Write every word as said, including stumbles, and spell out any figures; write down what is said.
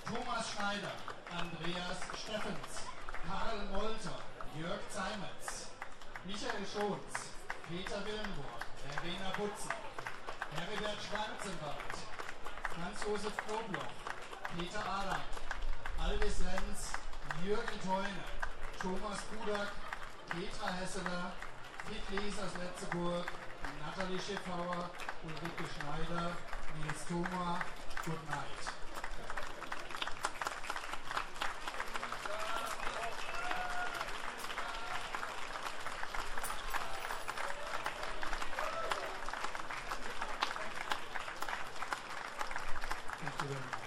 Thomas Schneider, Andreas Steffens, Karl Molter, Jörg Zeimetz, Michael Schonz, Peter Willenburg, Verena Butzen, Heribert Schwarzenwald, Franz-Josef Knobloch, Peter Adam, Aldis Lenz, Jürgen Theune, Thomas Kudak, Petra Hesseler, Piet Lies aus Letzeburg, Nathalie Schiffauer, Ulrike Schneider, Nils Thoma, Good night. Thank you very much.